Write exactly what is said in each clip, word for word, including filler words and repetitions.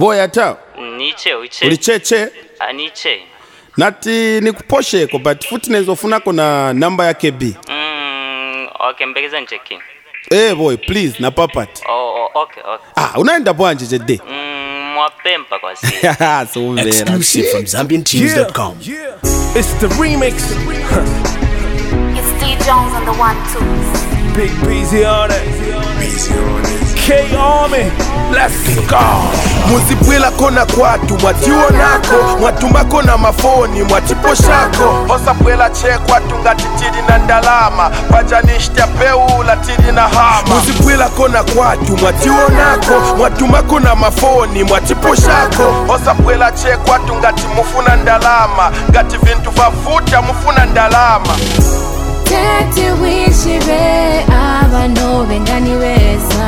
Boya ta. Niche uche. Ulicheche? Aniche. Nati nikuposheko but futi nezofuna kona namba ya K B. Mm, okay, mbegeza ncheki. Eh boy, please na papati. Oh, oh, okay, okay. Ah, unaenda bwanje jede. Mm, mwapempa kwa si. So vera. Exclusive from Zambian Tunes dot com. Yeah, yeah. It's the remix. It's D Jones on the one two. Big Beezy on it. Beezy on it. K Army, let's go. Muzibwila kona kwatu mwatiwo nako mwatumako na mafoni mwatipo shako Osa bwela che kwatu ngati tili na ndalama Pajanishtia peu la tili na hama Muzibwila kona kwatu mwatiwo nako mwatumako na mafoni mwatipo shako Osa bwela che kwatu ngati mufuna ndalama Ngati vintu vafuta mufuna ndalama Tete wishibe abano bengani weza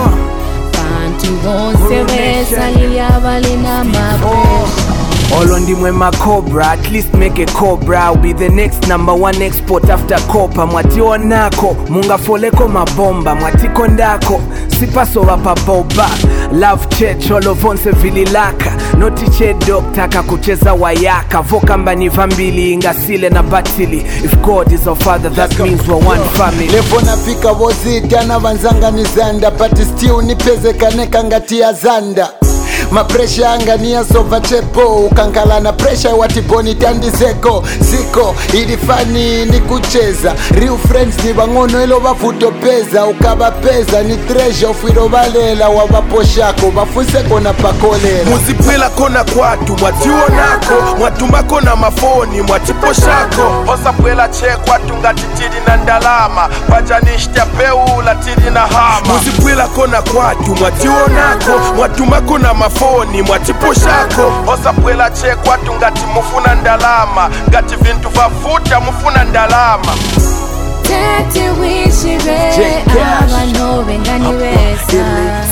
Bantu bonse weza liyabali na mapresha All ndimwe ma cobra, at least make a cobra. I'll be the next number one export after copper. Mwatiwa nako, munga foleko mabomba. Mwatiko ndako, sipaso wapa boba. Love church, all of onse vililaka. Notiche doctor, kakucheza wayaka. Voka mbani vambili, ingasile na batili. If God is our father, that means we're one family. Levo nafika wozita na vanzanga ni zanda. But still nipeze kaneka ngati ya zanda. Ma pressure angania sova chepo ukankala na pressure watiboni tandizeko ziko ilifani ni kucheza real friends ni bangono ilo bafuto peza ukaba peza ni treasure firo balela wabaposhako bafuseko na pakolera Muzibwila kona kwatu mwatiwo nako mwatumako na mafoni mwatipo shako Osa bwela che kwatu ngati tili na ndalama Pajanishtia peu la tili na hama Muzibwila kona kwatu mwatiwo nako mwatumako na mafoni Foni mwatipo shako Osa bwela che kwatu ngati mufuna ndalama Ngati vintu vafuta mufuna ndalama Tete wishibe abano bengani weza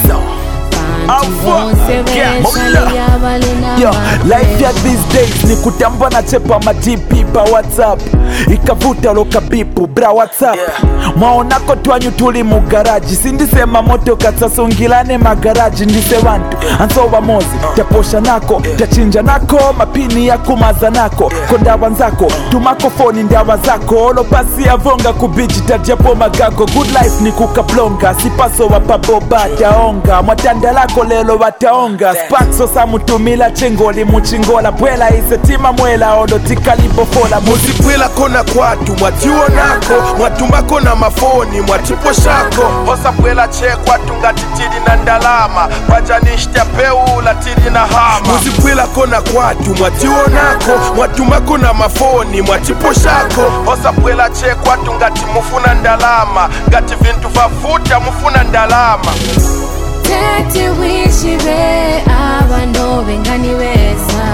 Bantu bonse weza liyabali na Yo, mapresha life ya these days ni kutamba na chepa ma G P pa WhatsApp Ikavuta loka bipu bra WhatsApp yeah. Maonako twanyu tuli mu garage Sindisema moto katsasungilane magaraji Ndise wantu ansoba mozi Taposha nako, tachinja nako Mapini ya kumaza nako Konda wanzako, tumako phone ndawa zako Olo pasi ya vonga kubichi Tadjapo magago, good life ni kukablonga Sipaso wapaboba taonga Mwatanda lako lelo wataonga Spakso sa mutumila chingoli muchingola Bwela isetima mwela odo tikalibofola Muzibwila kona kwatu mwatiwo nako mwatumako na mafoni mwatipo shako Osa bwela che kwatu ngati tili na ndalama Pajanishtia peu la tili na hama Muzibwila kona kwatu mwatiwo nako mwatumako na mafoni mwatipo shako Osa bwela che kwatu ngati mufuna ndalama Ngati vintu vafuta mufuna ndalama Tete wishibe abano bengani weza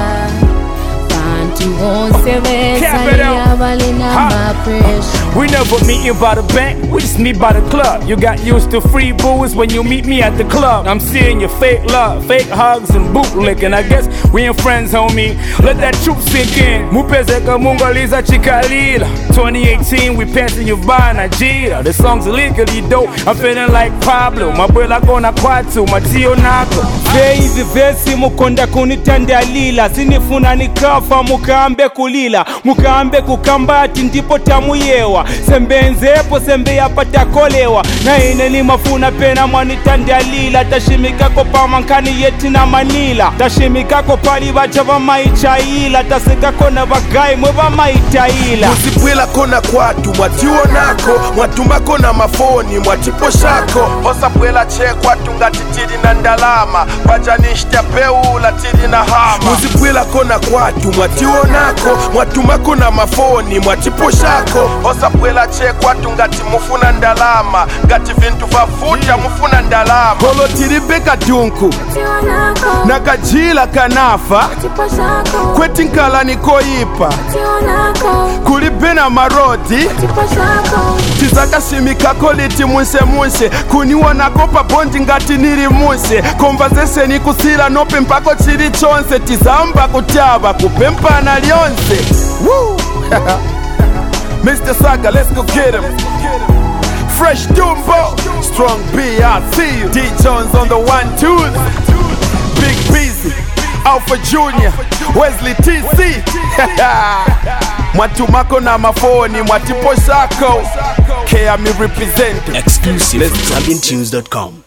Bantu bonse weza liyabali na mapresha We never meet you by the bank, we just meet by the club. You got used to free booze when you meet me at the club. I'm seeing your fake love, fake hugs and bootlicking. I guess we ain't friends, homie. Let that truth sink in. Mupezeka mungaliza chikalila. twenty eighteen, we passing you by Nigeria. The song's illegally dope, I'm feeling like Pablo. Mabwela kona kwatu, matio nako. Veizi vesi mukonda kunitanda lila. Sinifuna nikafa mukambe kulila. Mukambe kukambati ndipo tamuyewa Sembenzepo sembe yapata kolewa Na ine ni mafuna pena mwanitandalila Tashimikako pa mankani yeti na manila Tashimikako pali bacha wa maichaila Tasekako na bagai mwe maitaila Muzibwila kona kwatu mwatiwo nako mwatumako na mafoni mwatipo shako Osa bwela che kwatu ngati tili na ndalama Pajanishtia peu la tili na hama Muzibwila kona kwatu mwatiwo nako mwatumako na mafoni mwatipo shako Osa bwela che kwatu ngati mufuna ndalama Ngati vintu vafuta mufuna ndalama Kolo tili beka dunku Nakajila kanafa Kweti nkala nikoipa Kulibena marodi Tizaka shimikako liti munse munse Kuniwa nakopa bondi ngati niri munse Conversation ikusila nope mpako chiri chonse Tizamba kutaba kupempa na lionse Woo! Mister Saga, let's go get him. Fresh Dumbo, Strong B, I see you. D Jones on the one twos. Big Beezy. Alpha Junior, Wesley T C. Mwatumako na mafoni, mwatipo shako. K M represent. Exclusive from Zambian Tunes dot com.